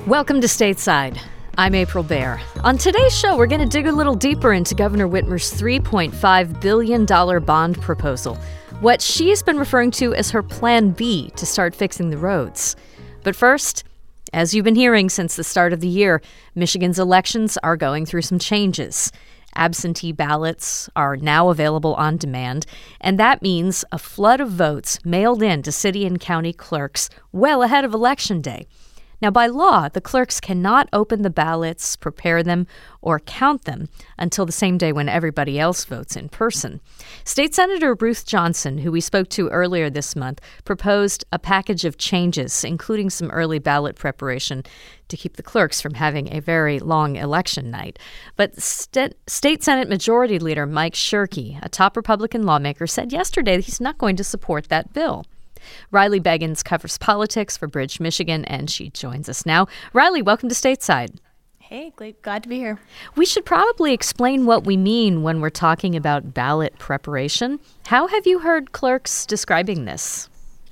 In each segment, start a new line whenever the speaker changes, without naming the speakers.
Welcome to Stateside. I'm April Baer. On today's show, we're going to dig a little deeper into Governor Whitmer's $3.5 billion bond proposal, what she's been referring to as her Plan B to start fixing the roads. But first, as you've been hearing since the start of the year, Michigan's elections are going through some changes. Absentee ballots are now available on demand, and that means a flood of votes mailed in to city and county clerks well ahead of Election Day. Now, by law, the clerks cannot open the ballots, prepare them, or count them until the same day when everybody else votes in person. State Senator Ruth Johnson, who we spoke to earlier this month, proposed a package of changes, including some early ballot preparation to keep the clerks from having a very long election night. But State Senate Majority Leader Mike Shirkey, a top Republican lawmaker, said yesterday that he's not going to support that bill. Riley Beggins covers politics for Bridge, Michigan, and she joins us now. Riley, welcome to Stateside.
Hey, glad to be here.
We should probably explain what we mean when we're talking about ballot preparation. How have you heard clerks describing this?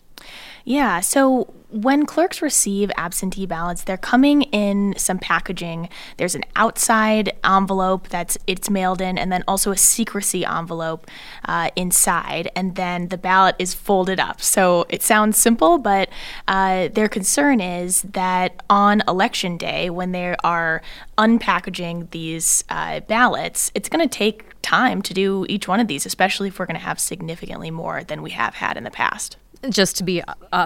Yeah, so when clerks receive absentee ballots, they're coming in some packaging. There's an outside envelope it's mailed in, and then also a secrecy envelope inside, and then the ballot is folded up. So it sounds simple, but their concern is that on Election Day, when they are unpackaging these ballots, it's going to take time to do each one of these, especially if we're going to have significantly more than we have had in the past.
Just to be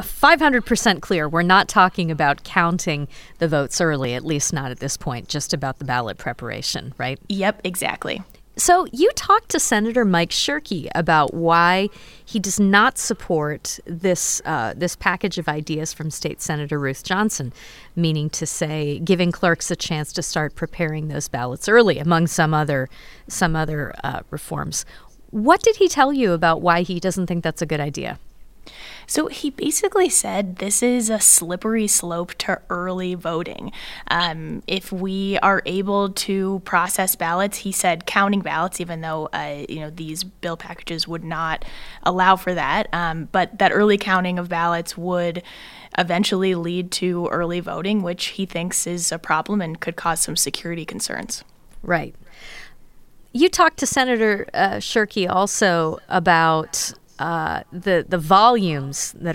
500% clear, we're not talking about counting the votes early, at least not at this point, just about the ballot preparation, right?
Yep, exactly.
So you talked to Senator Mike Shirkey about why he does not support this package of ideas from State Senator Ruth Johnson, meaning to say giving clerks a chance to start preparing those ballots early, among some other reforms. What did he tell you about why he doesn't think that's a good idea?
So he basically said this is a slippery slope to early voting. If we are able to process ballots, he said counting ballots, even though these bill packages would not allow for that, but that early counting of ballots would eventually lead to early voting, which he thinks is a problem and could cause some security concerns.
Right. You talked to Senator Shirkey also about the volumes that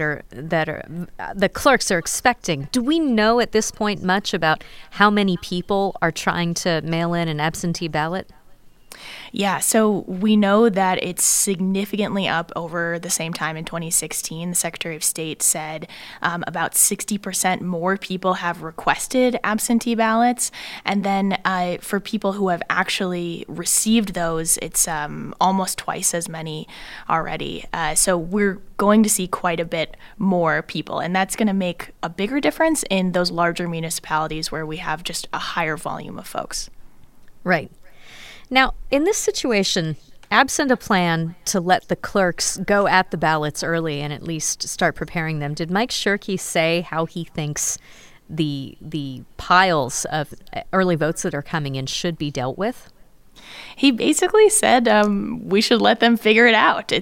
the clerks are expecting. Do we know at this point much about how many people are trying to mail in an absentee ballot?
Yeah, so we know that it's significantly up over the same time in 2016. The Secretary of State said about 60% more people have requested absentee ballots. And then for people who have actually received those, it's almost twice as many already. So we're going to see quite a bit more people. And that's going to make a bigger difference in those larger municipalities where we have just a higher volume of folks.
Right. Now, in this situation, absent a plan to let the clerks go at the ballots early and at least start preparing them, did Mike Shirkey say how he thinks the piles of early votes that are coming in should be dealt with?
He basically said we should let them figure it out.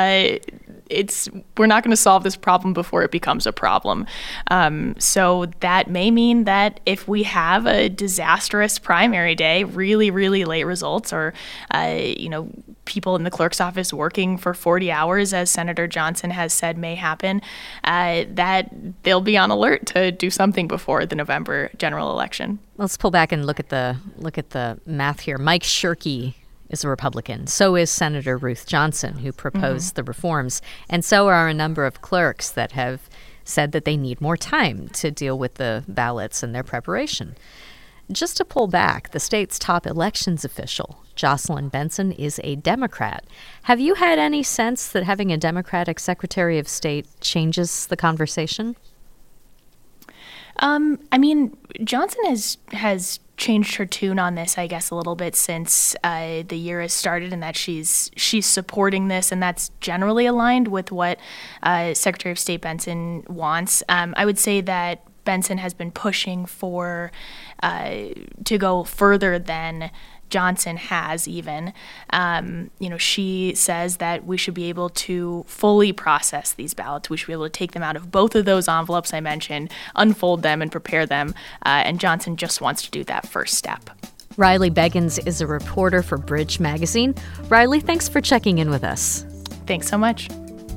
We're not going to solve this problem before it becomes a problem. So that may mean that if we have a disastrous primary day, really, really late results, or people in the clerk's office working for 40 hours, as Senator Johnson has said may happen, that they'll be on alert to do something before the November general election.
Let's pull back and look at the math here. Mike Shirkey is a Republican. So is Senator Ruth Johnson, who proposed the reforms. And so are a number of clerks that have said that they need more time to deal with the ballots and their preparation. Just to pull back, the state's top elections official, Jocelyn Benson, is a Democrat. Have you had any sense that having a Democratic Secretary of State changes the conversation?
Johnson has changed her tune on this, I guess, a little bit since the year has started, and that she's supporting this, and that's generally aligned with what Secretary of State Benson wants. I would say that Benson has been pushing for to go further than Johnson has even. She says that we should be able to fully process these ballots. We should be able to take them out of both of those envelopes I mentioned, unfold them and prepare them. And Johnson just wants to do that first step.
Riley Beggins is a reporter for Bridge Magazine. Riley, thanks for checking in with us.
Thanks so much.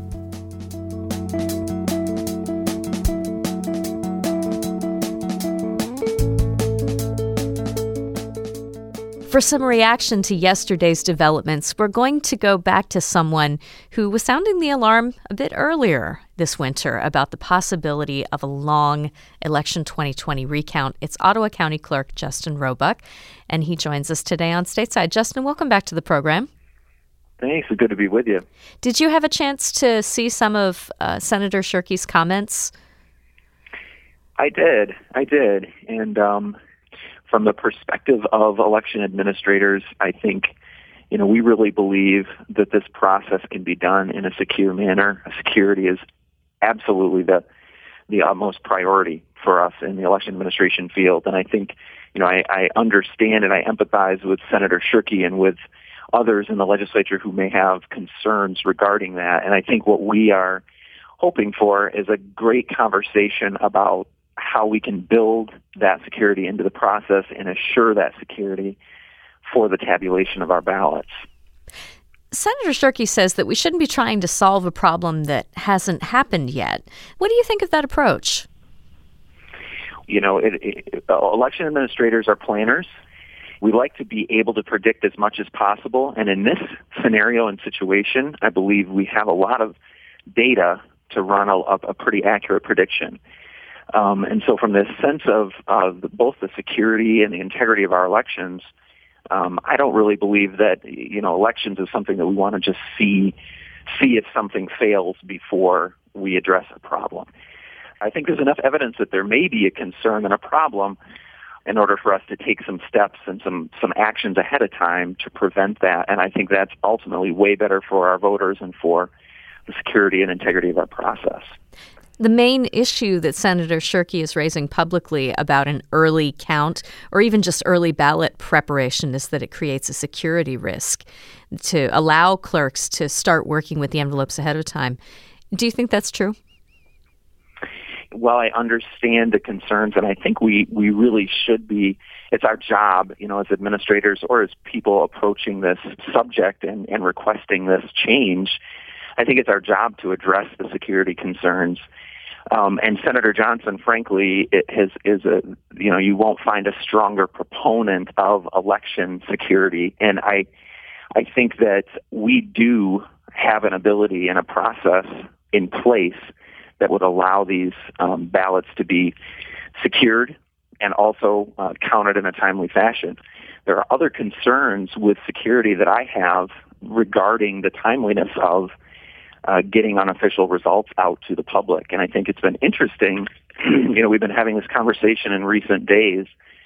For some reaction to yesterday's developments, we're going to go back to someone who was sounding the alarm a bit earlier this winter about the possibility of a long election 2020 recount. It's Ottawa County Clerk Justin Roebuck, and he joins us today on Stateside. Justin, welcome back to the program.
Thanks. It's good to be with you.
Did you have a chance to see some of Senator Shirkey's comments?
I did. And from the perspective of election administrators, I think, we really believe that this process can be done in a secure manner. Security is absolutely the utmost priority for us in the election administration field. And I think, I understand and I empathize with Senator Shirkey and with others in the legislature who may have concerns regarding that. And I think what we are hoping for is a great conversation about how we can build that security into the process and assure that security for the tabulation of our ballots.
Senator Shirkey says that we shouldn't be trying to solve a problem that hasn't happened yet. What do you think of that approach?
Election administrators are planners. We like to be able to predict as much as possible. And in this scenario and situation, I believe we have a lot of data to run a pretty accurate prediction. And so from this sense of both the security and the integrity of our elections, I don't really believe that, elections is something that we want to just see if something fails before we address a problem. I think there's enough evidence that there may be a concern and a problem in order for us to take some steps and some actions ahead of time to prevent that. And I think that's ultimately way better for our voters and for the security and integrity of our process.
The main issue that Senator Shirkey is raising publicly about an early count or even just early ballot preparation is that it creates a security risk to allow clerks to start working with the envelopes ahead of time. Do you think that's true?
Well, I understand the concerns, and I think we really should be. It's our job, as administrators or as people approaching this subject and requesting this change. I think it's our job to address the security concerns. And Senator Johnson, frankly, you won't find a stronger proponent of election security. And I think that we do have an ability and a process in place that would allow these ballots to be secured and also counted in a timely fashion. There are other concerns with security that I have regarding the timeliness of getting unofficial results out to the public. And I think it's been interesting, we've been having this conversation in recent days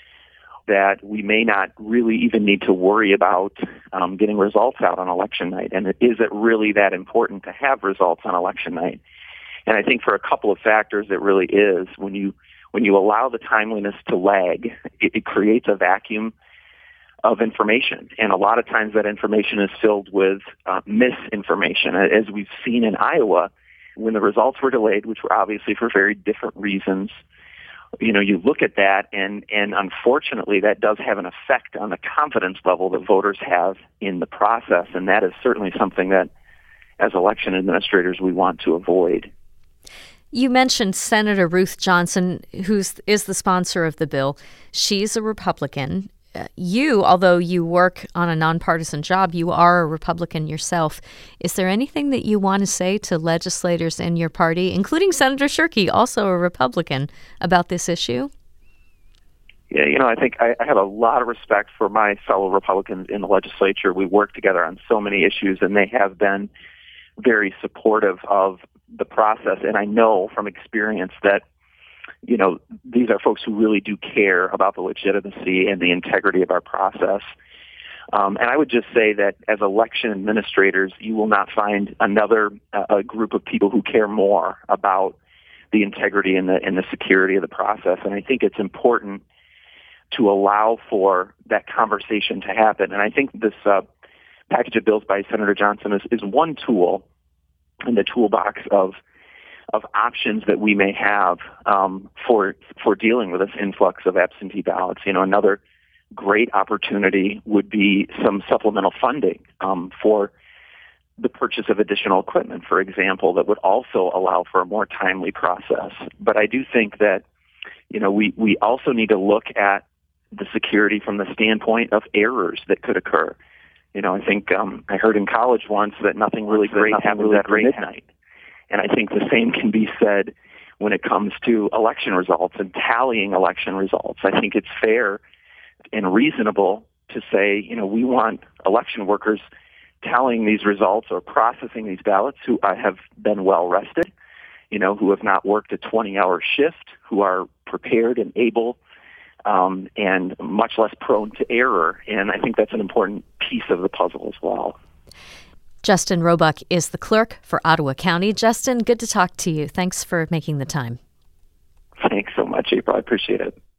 that we may not really even need to worry about getting results out on election night. And is it really that important to have results on election night? And I think for a couple of factors it really is. When you allow the timeliness to lag, it creates a vacuum of information. And a lot of times that information is filled with misinformation. As we've seen in Iowa, when the results were delayed, which were obviously for very different reasons, you look at that and unfortunately that does have an effect on the confidence level that voters have in the process. And that is certainly something that as election administrators we want to avoid.
You mentioned Senator Ruth Johnson, who is the sponsor of the bill. She's a Republican. You, although you work on a nonpartisan job, you are a Republican yourself. Is there anything that you want to say to legislators in your party, including Senator Shirkey, also a Republican, about this issue?
Yeah, I think I have a lot of respect for my fellow Republicans in the legislature. We work together on so many issues, and they have been very supportive of the process. And I know from experience that these are folks who really do care about the legitimacy and the integrity of our process. And I would just say that as election administrators, you will not find another group of people who care more about the integrity and the security of the process. And I think it's important to allow for that conversation to happen. And I think this package of bills by Senator Johnson is one tool in the toolbox of options that we may have for dealing with this influx of absentee ballots. Another great opportunity would be some supplemental funding for the purchase of additional equipment, for example, that would also allow for a more timely process. But I do think that we also need to look at the security from the standpoint of errors that could occur. I think I heard in college once that nothing really great happens after midnight. And I think the same can be said when it comes to election results and tallying election results. I think it's fair and reasonable to say, we want election workers tallying these results or processing these ballots who have been well rested, who have not worked a 20-hour shift, who are prepared and able and much less prone to error. And I think that's an important piece of the puzzle as well.
Justin Roebuck is the clerk for Ottawa County. Justin, good to talk to you. Thanks for making the time.
Thanks so much, April. I appreciate it.